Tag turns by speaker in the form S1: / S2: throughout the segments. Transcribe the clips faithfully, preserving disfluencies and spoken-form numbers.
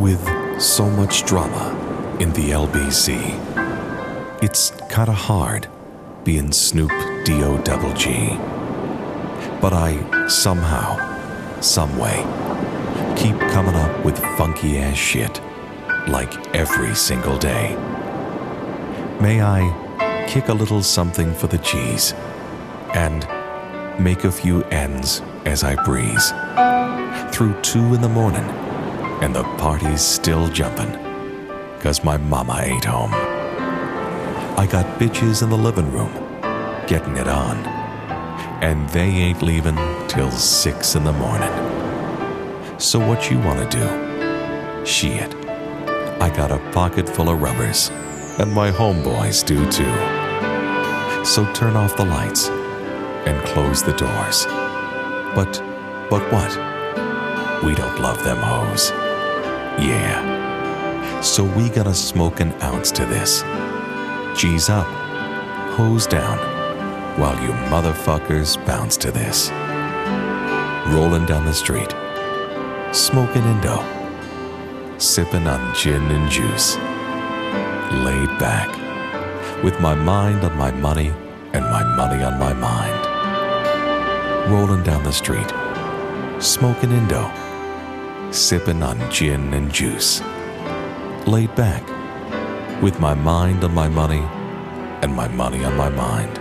S1: With so much drama in the L B C, it's kinda hard being Snoop D O double G. But I somehow, someway, keep coming up with funky ass shit like every single day. May I kick a little something for the cheese and make a few ends as I breeze through two in the morning and the party's still jumping 'cause my mama ain't home. I got bitches in the living room getting it on, and they ain't leaving till six in the morning. So what you wanna do? Shit, I got a pocket full of rubbers, and my homeboys do too. So turn off the lights and close the doors. But, but what? We don't love them hoes. Yeah. So we gonna smoke an ounce to this. G's up, hose down, while you motherfuckers bounce to this. Rolling down the street, smoking Indo, sipping on gin and juice. Laid back, with my mind on my money and my money on my mind. Rolling down the street, smoking Indo, sipping on gin and juice. Laid back, with my mind on my money and my money on my mind.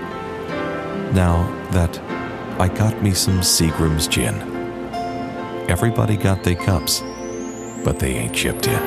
S1: Now that I got me some Seagram's gin, everybody got their cups, but they ain't chipped in.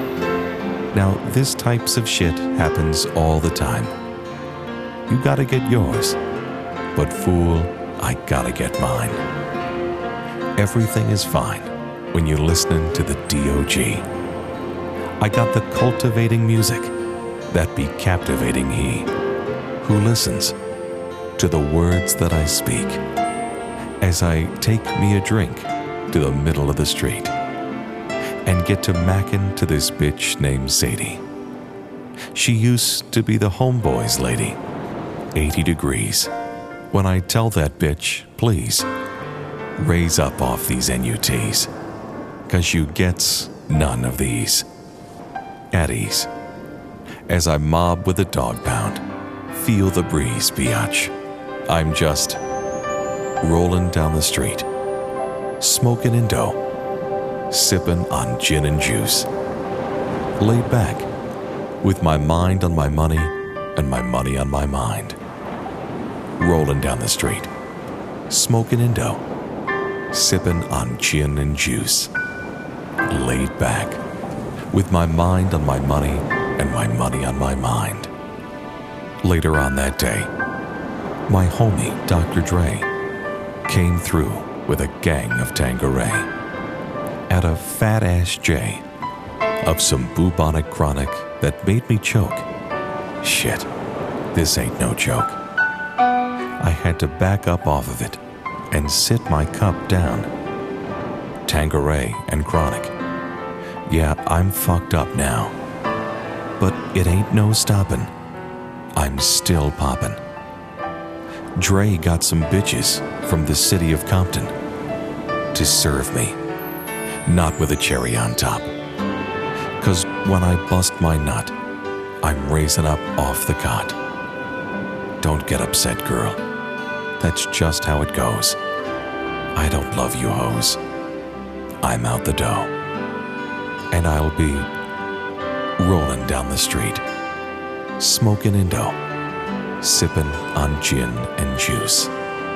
S1: Now this types of shit happens all the time. You gotta get yours, but fool, I gotta get mine. Everything is fine when you're listening to the D O G. I got the cultivating music that be captivating he who listens to the words that I speak as I take me a drink to the middle of the street and get to mackin' to this bitch named Sadie. She used to be the homeboy's lady, eighty degrees, when I tell that bitch, please, raise up off these N U Ts, 'cause you gets none of these. At ease, as I mob with a dog pound, feel the breeze, biatch. I'm just rolling down the street, smoking Indo, sipping on gin and juice. Laid back, with my mind on my money and my money on my mind. Rolling down the street, smoking Indo, sipping on gin and juice. Laid back, with my mind on my money and my money on my mind. Later on that day, my homie Doctor Dre came through with a gang of Tanqueray at a fat-ass J of some bubonic chronic that made me choke. Shit, this ain't no joke. I had to back up off of it and sit my cup down. Tanqueray and chronic. Yeah, I'm fucked up now. But it ain't no stoppin'. I'm still poppin'. Dre got some bitches from the city of Compton to serve me, not with a cherry on top. 'Cause when I bust my nut, I'm raising up off the cot. Don't get upset, girl. That's just how it goes. I don't love you hoes. I'm out the dough. And I'll be rolling down the street, smoking Indo, sipping on gin and juice.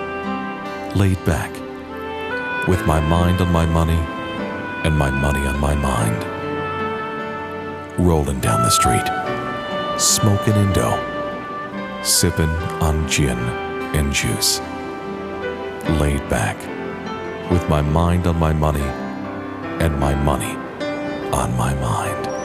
S1: Laid back, with my mind on my money and my money on my mind. Rolling down the street, smoking Indo, sipping on gin and juice. Laid back, with my mind on my money and my money on my mind.